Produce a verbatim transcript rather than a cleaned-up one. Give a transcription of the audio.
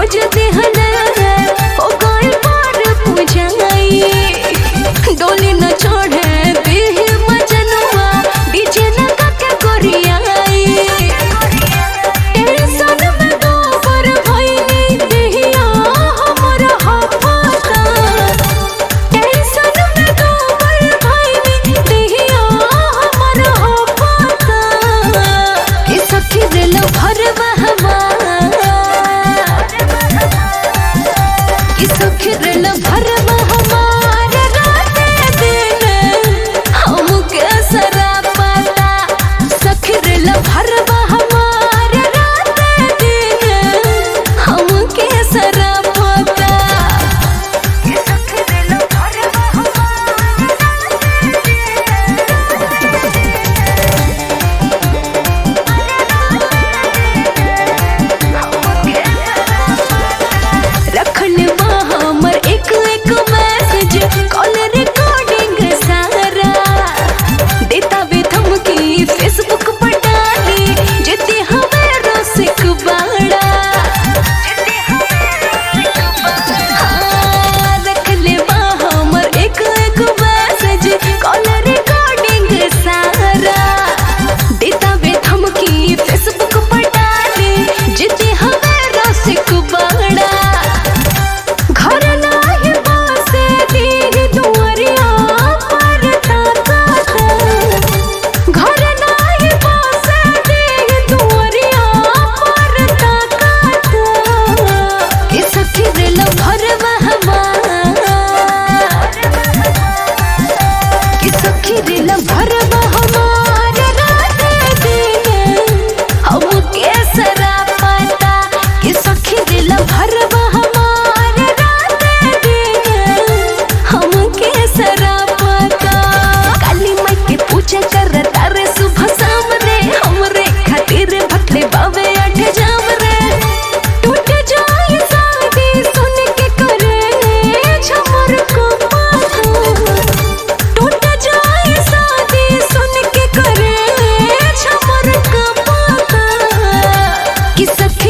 खोज देहल हो गइल पार पूजाई डोली न चढ़े देह मजनुआ डीजे लगा के गोरियाई टेंशन में गोबर भइनी देहिया हमर हाफता टेंशन में गोबर भइनी देहिया हमर हाफता कि सखी दिल भरवा हमार कि सखी दिल भरवा हमार राते दिन हमके सरापता सखी दिल भरवा हमार राते दिन हमके सरापता कि सखी दिल भरवा रखल बा हमर एक एक मैसेज कॉल रिकॉर्डिंग सारा देता वे धमकी फेसबुक पर डाली जेते हमें रसिक बाड़ा हाँ, रखल बा हमर एक एक मैसेज कॉल रिकॉर्डिंग सारा देता वे धमकी फेसबुक पर डाली जेते हमें रसिक बाड़ा घर नाही बसे दी दुआरिया पर ताका घर नाही बसे दी दुआरिया पर ताका कि सखी दिल भरवा हमार कि सखी दिल भरवा हमार राते दिन हमके सरापता कि सखी दिल भरवा हमार राते दिन हमके सरापता काली माई के पूजा करता रे सुबह शाम रे हमरे खातिर भटले बावे अठ जाम रे टूट जाए शादी सुन के करे झमर को पाथा टूट जाए शादी सुन के करे झमर को पाथा कि सखी